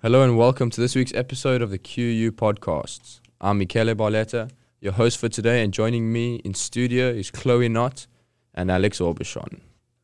Hello and welcome to this week's episode of the QU Podcasts. I'm Michele Barletta, your host for today, and joining me in studio is Chloe Knott and Alex Aubuchon.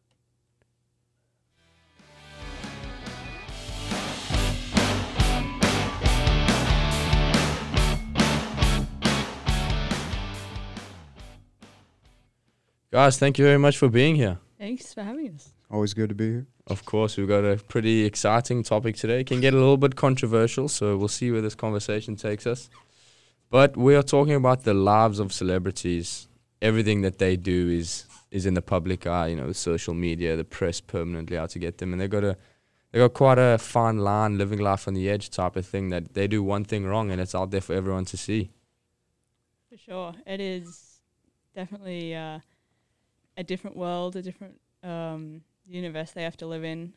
Guys, thank you very much for being here. Thanks for having us. Always good to be here. Of course, we've got a pretty exciting topic today. It can get a little bit controversial, so we'll see where this conversation takes us. But we are talking about the lives of celebrities. Everything that they do is in the public eye, you know, the social media, the press permanently out to get them. And they got quite a fine line, living life on the edge type of thing, that they do one thing wrong and it's out there for everyone to see. For sure. It is definitely a different world, a different universe they have to live in,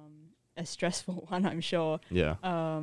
a stressful one, I'm sure. Yeah.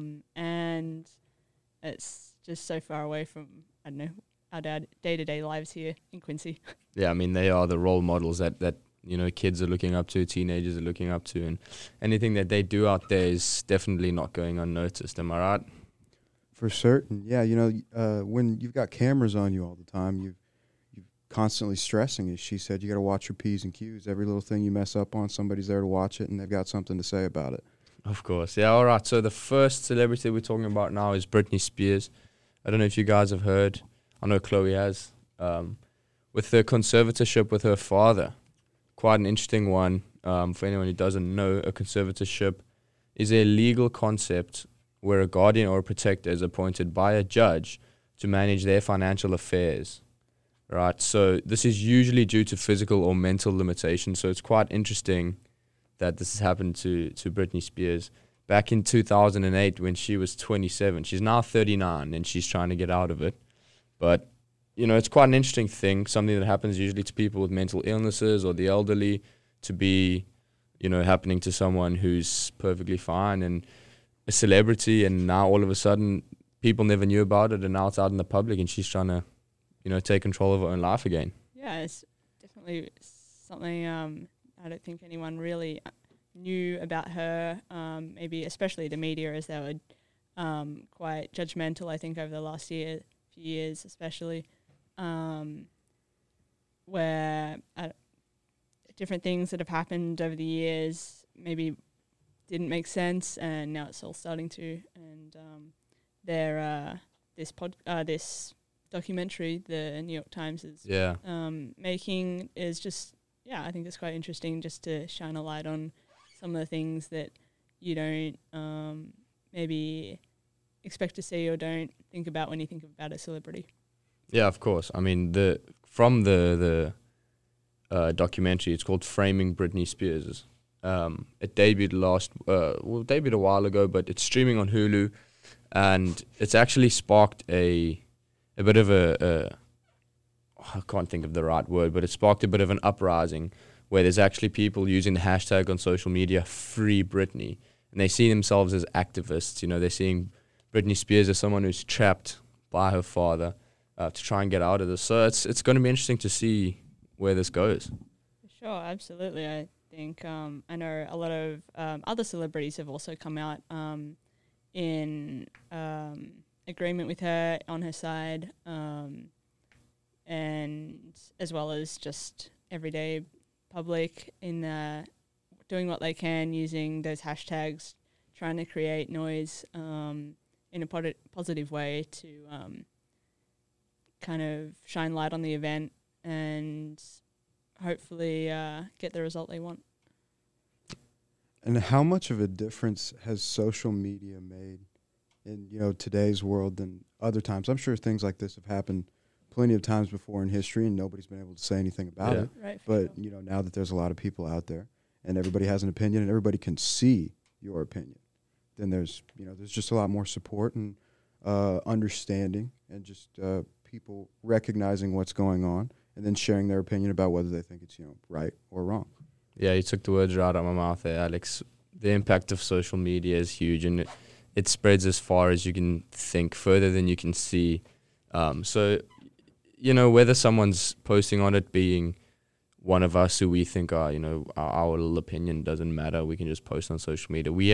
And it's just so far away from, I don't know, our day-to-day lives here in Quincy. Yeah, I mean, they are the role models that you know, kids are looking up to, teenagers are looking up to, and anything that they do out there is definitely not going unnoticed. Am I right? For certain. Yeah, you know, when you've got cameras on you all the time, you've constantly stressing, as she said, you got to watch your P's and Q's. Every little thing you mess up on, somebody's there to watch it, and they've got something to say about it. Of course. Yeah, all right. So the first celebrity we're talking about now is Britney Spears. I don't know if you guys have heard. I know Chloe has. With the conservatorship with her father. Quite an interesting one. For anyone who doesn't know, a conservatorship is a legal concept where a guardian or a protector is appointed by a judge to manage their financial affairs. Right, so this is usually due to physical or mental limitations. So it's quite interesting that this has happened to Britney Spears back in 2008 when she was 27. She's now 39 and she's trying to get out of it. But, you know, it's quite an interesting thing, something that happens usually to people with mental illnesses or the elderly, to be, you know, happening to someone who's perfectly fine and a celebrity, and now all of a sudden people never knew about it and now it's out in the public and she's trying to, you know, take control of her own life again. Yeah, it's definitely something I don't think anyone really knew about her, maybe especially the media, as they were quite judgmental, I think, over the last few years especially, where different things that have happened over the years maybe didn't make sense, and now it's all starting to. And this documentary the New York Times is making is just, I think it's quite interesting just to shine a light on some of the things that you don't maybe expect to see or don't think about when you think about a celebrity. Yeah, of course. I mean, from the documentary, it's called Framing Britney Spears. It debuted debuted a while ago, but it's streaming on Hulu, and it's actually sparked a bit of I can't think of the right word, but it sparked a bit of an uprising where there's actually people using the hashtag on social media, Free Britney, and they see themselves as activists. You know, they're seeing Britney Spears as someone who's trapped by her father to try and get out of this. So it's going to be interesting to see where this goes. Sure, absolutely. I think I know a lot of other celebrities have also come out in agreement with her, on her side, and as well as just everyday public in doing what they can using those hashtags, trying to create noise in a positive way to kind of shine light on the event and hopefully get the result they want. And how much of a difference has social media made in, you know, today's world than other times? I'm sure things like this have happened plenty of times before in history and nobody's been able to say anything about it. Right, but, you know, now that there's a lot of people out there and everybody has an opinion and everybody can see your opinion, then there's just a lot more support and understanding and just people recognizing what's going on and then sharing their opinion about whether they think it's, you know, right or wrong. Yeah, you took the words right out of my mouth there, Alex. The impact of social media is huge, and it spreads as far as you can think, further than you can see. So, you know, whether someone's posting on it being one of us who we think are, you know, our little opinion doesn't matter, we can just post on social media. We have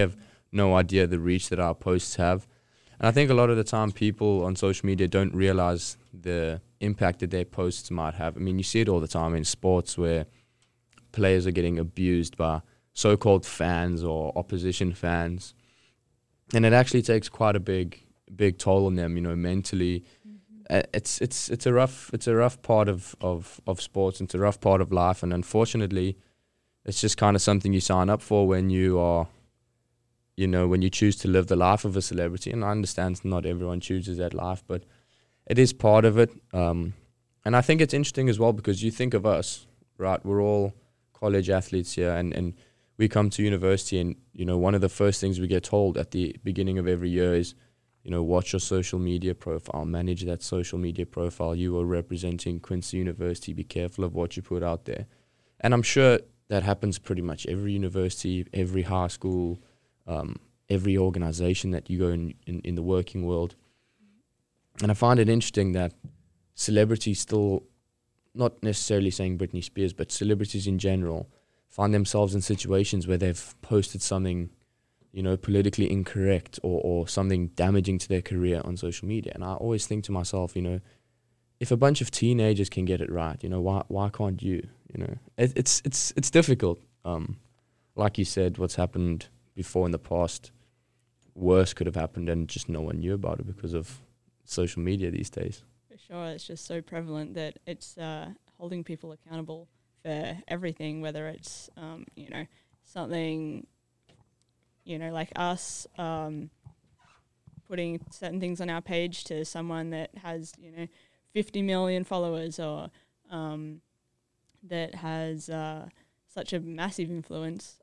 no idea the reach that our posts have. And I think a lot of the time people on social media don't realize the impact that their posts might have. I mean, you see it all the time in sports where players are getting abused by so-called fans or opposition fans. And it actually takes quite a big toll on them, mentally. It's a rough part of sports. It's a rough part of life, and unfortunately, it's just kind of something you sign up for when you are, when you choose to live the life of a celebrity. And I understand not everyone chooses that life, but it is part of it. And I think it's interesting as well because you think of us, right? We're all college athletes here, and we come to university, and one of the first things we get told at the beginning of every year is, watch your social media profile, manage that social media profile. You are representing Quincy University. Be careful of what you put out there. And I'm sure that happens pretty much every university, every high school, every organization that you go in the working world. And I find it interesting that celebrities still, not necessarily saying Britney Spears, but celebrities in general, find themselves in situations where they've posted something politically incorrect or something damaging to their career on social media. And I always think to myself, if a bunch of teenagers can get it right, why can't you? It's difficult. Like you said, what's happened before in the past, worse could have happened and just no one knew about it because of social media these days. For sure, it's just so prevalent that it's holding people accountable for everything, whether it's, something, like us putting certain things on our page to someone that has, 50 million followers or that has such a massive influence.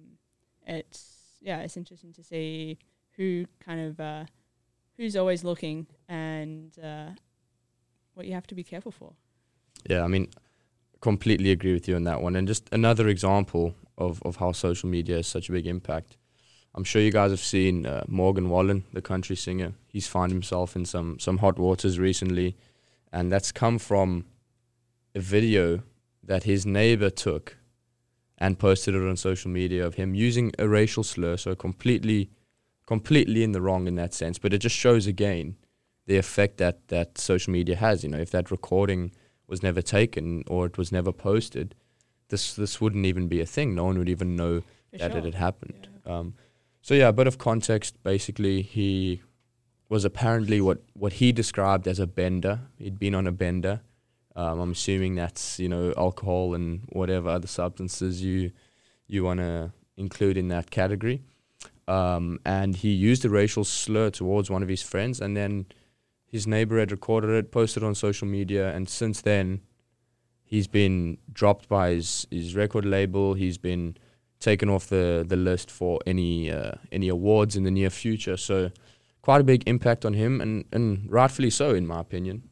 It's interesting to see who kind of who's always looking and what you have to be careful for. Yeah, I mean, completely agree with you on that one. And just another example of how social media has such a big impact. I'm sure you guys have seen Morgan Wallen, the country singer. He's found himself in some hot waters recently, and that's come from a video that his neighbor took and posted it on social media of him using a racial slur, so completely in the wrong in that sense. But it just shows again the effect that social media has. If that recording was never taken or it was never posted, this wouldn't even be a thing. No one would even know that it had happened. Yeah. So yeah, a bit of context. Basically, he was apparently what he described as a bender. He'd been on a bender. I'm assuming that's alcohol and whatever other substances you want to include in that category. And he used a racial slur towards one of his friends, and then his neighbor had recorded it, posted it on social media, and since then he's been dropped by his record label. He's been taken off the list for any awards in the near future. So quite a big impact on him, and rightfully so, in my opinion.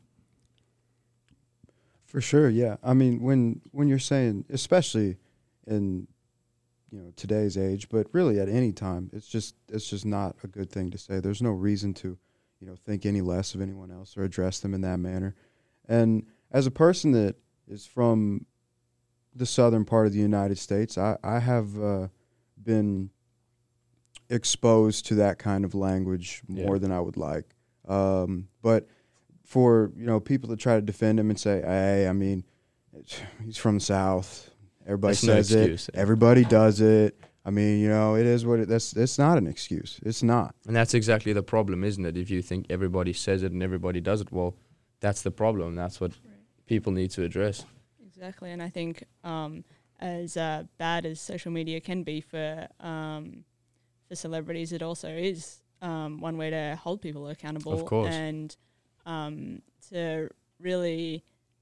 For sure, yeah. I mean, when you're saying, especially in today's age, but really at any time, it's just not a good thing to say. There's no reason to think any less of anyone else or address them in that manner. And as a person that is from the southern part of the United States, I have been exposed to that kind of language more than I would like. But for people to try to defend him and say, hey, I mean, he's from the South. Everybody says it. Everybody does it. I mean, it is what it's not an excuse. It's not. And that's exactly the problem, isn't it? If you think everybody says it and everybody does it, well, that's the problem. That's what people need to address. Exactly. And I think as bad as social media can be for celebrities, it also is one way to hold people accountable. Of course. And to really,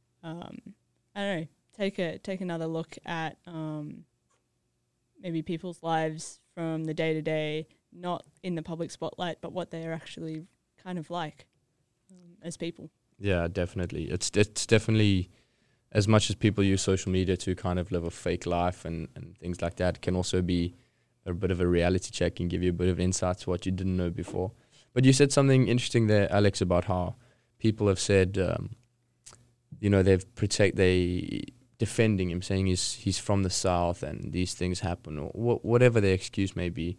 take another look at maybe people's lives from the day to day, not in the public spotlight, but what they're actually kind of like as people. Yeah, definitely. It's definitely, as much as people use social media to kind of live a fake life and things like that, it can also be a bit of a reality check and give you a bit of insight to what you didn't know before. But you said something interesting there, Alex, about how people have said, they defending him, saying he's from the South and these things happen, or whatever their excuse may be.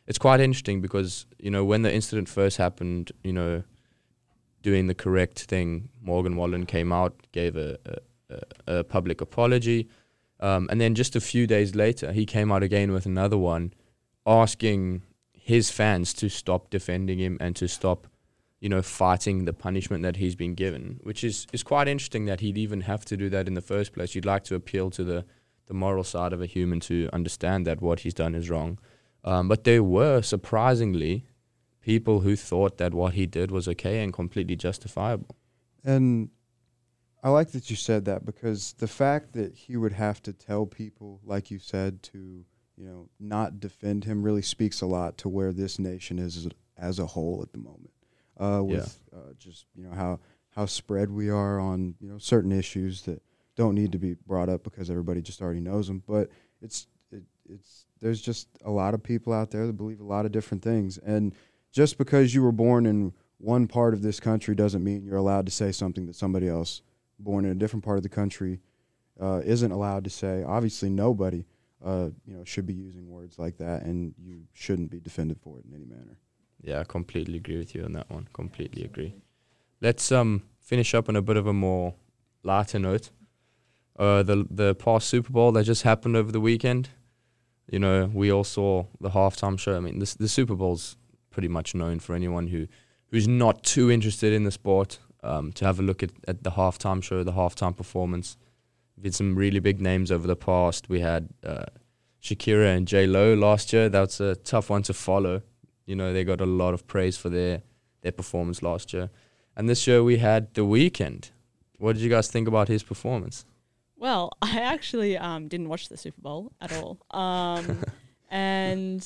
it's quite interesting because, you know, when the incident first happened, you know, doing the correct thing, Morgan Wallen came out, gave a public apology. And then just a few days later, he came out again with another one asking his fans to stop defending him and to stop, you know, fighting the punishment that he's been given, which is quite interesting that he'd even have to do that in the first place. You'd like to appeal to the moral side of a human to understand that what he's done is wrong. But there were, surprisingly, people who thought that what he did was okay and completely justifiable. And I like that you said that, because the fact that he would have to tell people, like you said, to, you know, not defend him really speaks a lot to where this nation is as a whole at the moment. Just, you know, how spread we are on, you know, certain issues that don't need to be brought up because everybody just already knows them. But there's just a lot of people out there that believe a lot of different things. And just because you were born in one part of this country doesn't mean you're allowed to say something that somebody else born in a different part of the country isn't allowed to say. Obviously, nobody should be using words like that, and you shouldn't be defended for it in any manner. Yeah, I completely agree with you on that one. Completely agree. Let's finish up on a bit of a more lighter note. The past Super Bowl that just happened over the weekend. You know, we all saw the halftime show. I mean, the Super Bowl's pretty much known for anyone who's not too interested in the sport to have a look at the halftime show, the halftime performance. We had some really big names over the past. We had Shakira and J-Lo last year. That's a tough one to follow. You know, they got a lot of praise for their performance last year. And this year we had The Weeknd. What did you guys think about his performance? Well, I actually didn't watch the Super Bowl at all. And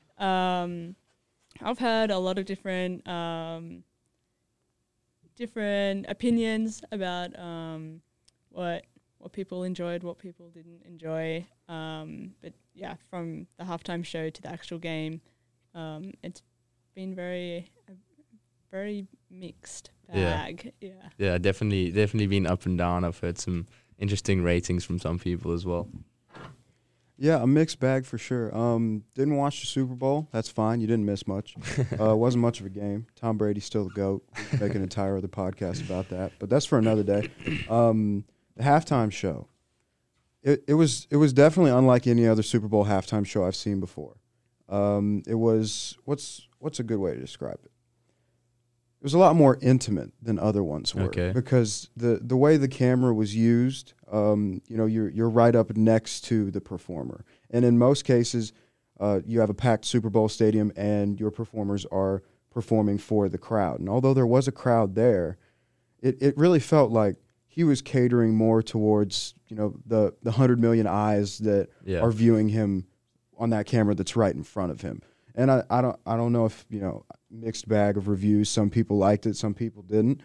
I've heard a lot of different opinions about what people enjoyed, what people didn't enjoy. But yeah, from the halftime show to the actual game, it's been very mixed bag. Yeah, definitely been up and down. I've heard some interesting ratings from some people as well. Yeah, a mixed bag for sure. Didn't watch the Super Bowl. That's fine. You didn't miss much. Wasn't much of a game. Tom Brady's still the GOAT. We can make an entire other podcast about that, but that's for another day. The halftime show. It was definitely unlike any other Super Bowl halftime show I've seen before. It was what's a good way to describe it? It was a lot more intimate than other ones were, because the way the camera was used, you're right up next to the performer, and in most cases, you have a packed Super Bowl stadium, and your performers are performing for the crowd. And although there was a crowd there, it really felt like he was catering more towards the 100 million eyes that are viewing him on that camera that's right in front of him. And I don't know if, mixed bag of reviews. Some people liked it, some people didn't.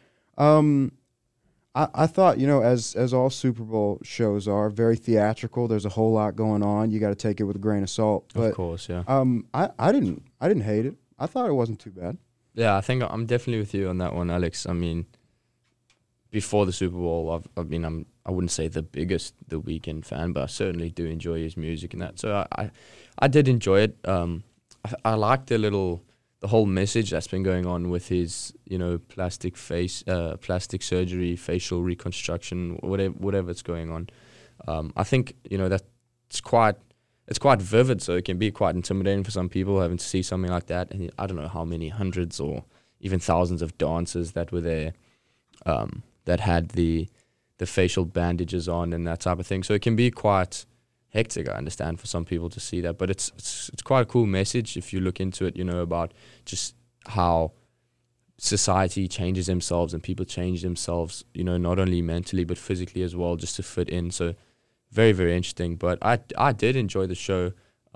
I thought, as all Super Bowl shows are, very theatrical. There's a whole lot going on. You got to take it with a grain of salt. But, of course, yeah. I didn't hate it. I thought it wasn't too bad. Yeah, I think I'm definitely with you on that one, Alex. I mean, before the Super Bowl, I wouldn't say the biggest The Weeknd fan, but I certainly do enjoy his music and that. So I did enjoy it. I like the whole message that's been going on with his, plastic plastic surgery, facial reconstruction, whatever's going on. I think, that's it's quite vivid, so it can be quite intimidating for some people having to see something like that. And I don't know how many hundreds or even thousands of dancers that were there that had the facial bandages on and that type of thing. So it can be quite hectic, I understand, for some people to see that, but it's quite a cool message if you look into it, about just how society changes themselves and people change themselves, not only mentally but physically as well, just to fit in. So very, very interesting. But I did enjoy the show.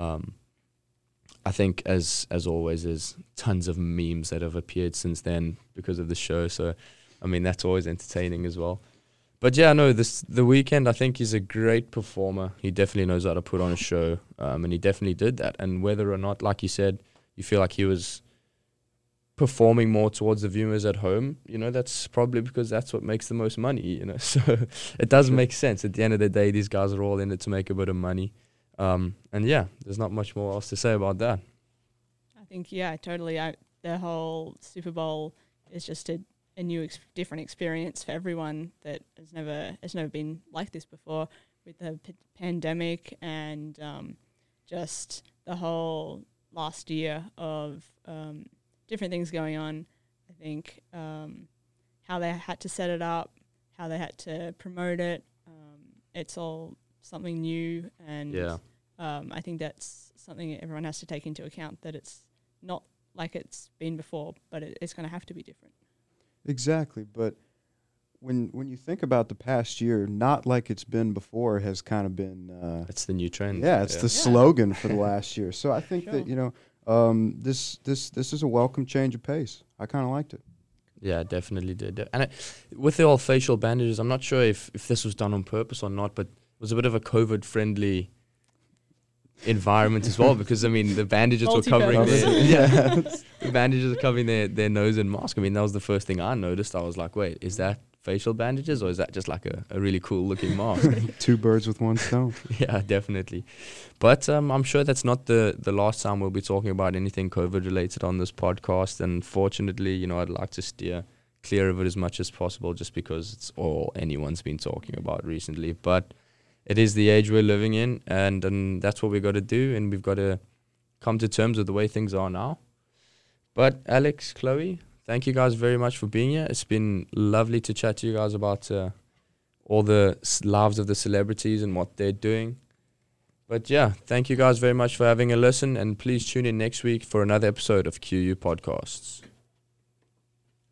I think as always, there's tons of memes that have appeared since then because of the show. So I mean, that's always entertaining as well. But yeah, no, The Weeknd, I think he's a great performer. He definitely knows how to put on a show, and he definitely did that. And whether or not, like you said, you feel like he was performing more towards the viewers at home, that's probably because that's what makes the most money, So it does make sense. At the end of the day, these guys are all in it to make a bit of money. And yeah, there's not much more else to say about that. think, totally. The whole Super Bowl is just a new, different experience for everyone that has never been like this before, with the pandemic and just the whole last year of different things going on. I think how they had to set it up, how they had to promote it. It's all something new, and I think that's something that everyone has to take into account, that it's not like it's been before, but it's going to have to be different. Exactly, but when you think about the past year, not like it's been before has kind of been... it's the new trend. Yeah, it's the slogan for the last year. So I think that, this is a welcome change of pace. I kind of liked it. Yeah, definitely did. And with the old facial bandages, I'm not sure if this was done on purpose or not, but it was a bit of a COVID-friendly environment as well, because the bandages were covering the bandages are covering their nose and mask. That was the first thing I noticed. I was like, wait, is that facial bandages, or is that just like a really cool looking mask? Two birds with one stone. Yeah, definitely. But I'm sure that's not the last time we'll be talking about anything COVID related on this podcast. And fortunately, I'd like to steer clear of it as much as possible, just because it's all anyone's been talking about recently. But it is the age we're living in, and that's what we've got to do, and we've got to come to terms with the way things are now. But Alex, Chloe, thank you guys very much for being here. It's been lovely to chat to you guys about all the lives of the celebrities and what they're doing. But thank you guys very much for having a listen, and please tune in next week for another episode of QU Podcasts.